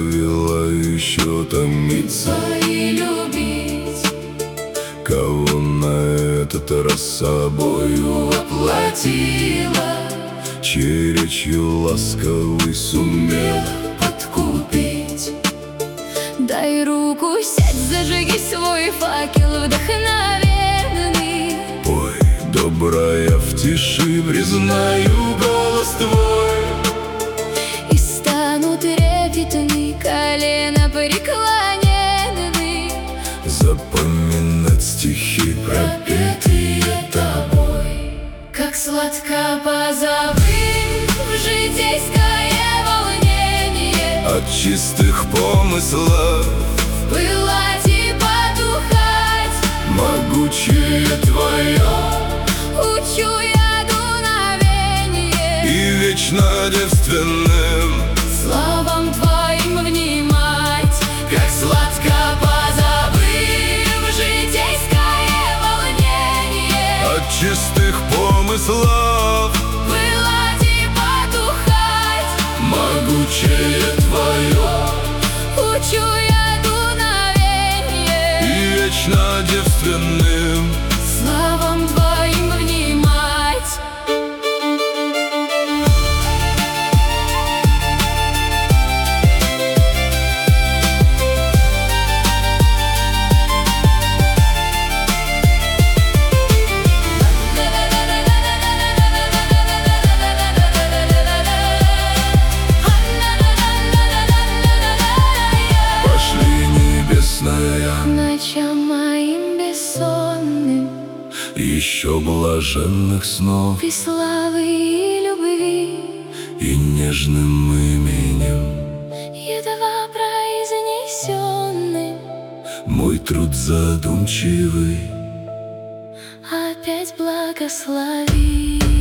заставила еще томиться и любить, кого на этот раз собою оплатила, чьей речью ласковой сумела подкупить. Дай руку, сядь, зажги свой факел вдохновенный. Ой, добрая, в тиши признаю голос твой, И станут трепетны колено преклонены, запоминать стихи, пропетые тобой. как сладко позабыв житейское волнение, От чистых помыслов пылать и потухать. могучее твое Учу я дуновение, и вечно девственным словам твоим внимать. Как сладко позабыв житейское волнение, от чистых помыслов пылать и потухать. могучее твое Учу я дуновение, и вечно девственным словам твоим внимать. пошли небесная, Ночам моим бессонным еще блаженных снов и славы и любви, и нежным именем едва произнесенным, мой труд задумчивый опять благослови.